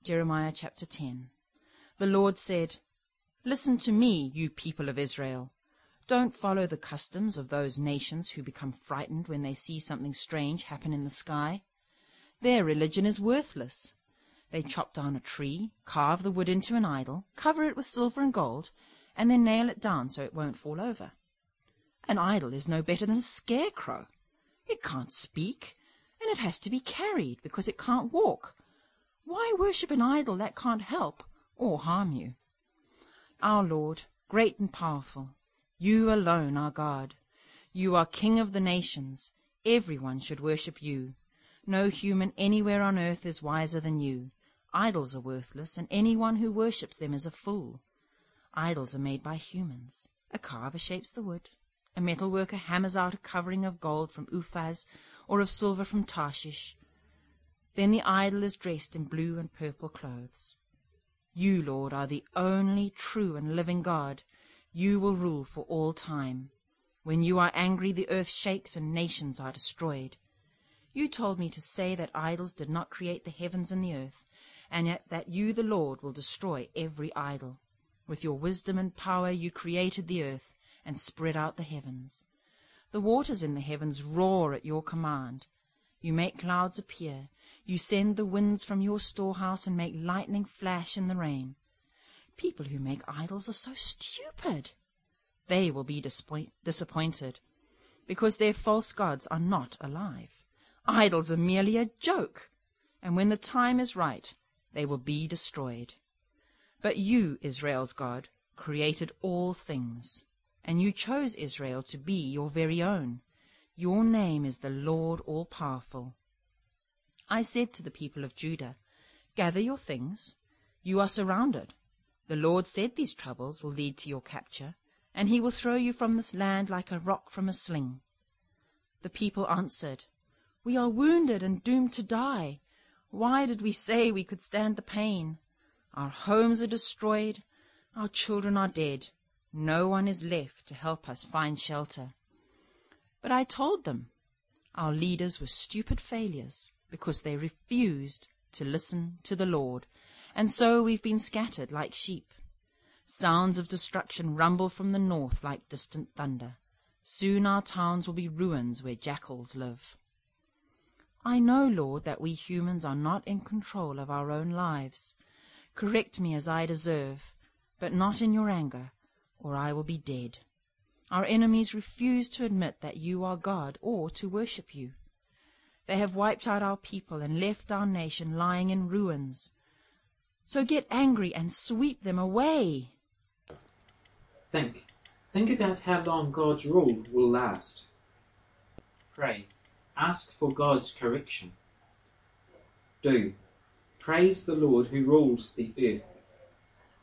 Jeremiah chapter 10. The Lord said, "Listen to me, you people of Israel. Don't follow the customs of those nations who become frightened when they see something strange happen in the sky. Their religion is worthless. They chop down a tree, carve the wood into an idol, cover it with silver and gold, and then nail it down so it won't fall over. An idol is no better than a scarecrow. It can't speak, and it has to be carried because it can't walk. Why worship an idol that can't help or harm you? Our Lord, great and powerful, you alone are God. You are King of the nations. Everyone should worship you. No human anywhere on earth is wiser than you. Idols are worthless, and anyone who worships them is a fool. Idols are made by humans. A carver shapes the wood. A metal worker hammers out a covering of gold from Uphaz or of silver from Tarshish. Then the idol is dressed in blue and purple clothes. You, Lord, are the only true and living God. You will rule for all time. When you are angry, the earth shakes and nations are destroyed. You told me to say that idols did not create the heavens and the earth, and yet that you, the Lord, will destroy every idol. With your wisdom and power you created the earth and spread out the heavens. The waters in the heavens roar at your command. You make clouds appear. You send the winds from your storehouse and make lightning flash in the rain. People who make idols are so stupid. They will be disappointed, because their false gods are not alive. Idols are merely a joke, and when the time is right, they will be destroyed. But you, Israel's God, created all things, and you chose Israel to be your very own. Your name is the Lord all-powerful. I said to the people of Judah, "Gather your things. You are surrounded. The Lord said these troubles will lead to your capture, and he will throw you from this land like a rock from a sling." The people answered, "We are wounded and doomed to die. Why did we say we could stand the pain? Our homes are destroyed. Our children are dead. No one is left to help us find shelter." But I told them, our leaders were stupid failures because they refused to listen to the Lord, and so we've been scattered like sheep. Sounds of destruction rumble from the north like distant thunder. Soon our towns will be ruins where jackals live. I know, Lord, that we humans are not in control of our own lives. Correct me as I deserve, but not in your anger, or I will be dead. Our enemies refuse to admit that you are God or to worship you. They have wiped out our people and left our nation lying in ruins. So get angry and sweep them away. Think about how long God's rule will last. Pray. Ask for God's correction. Do. Praise the Lord who rules the earth.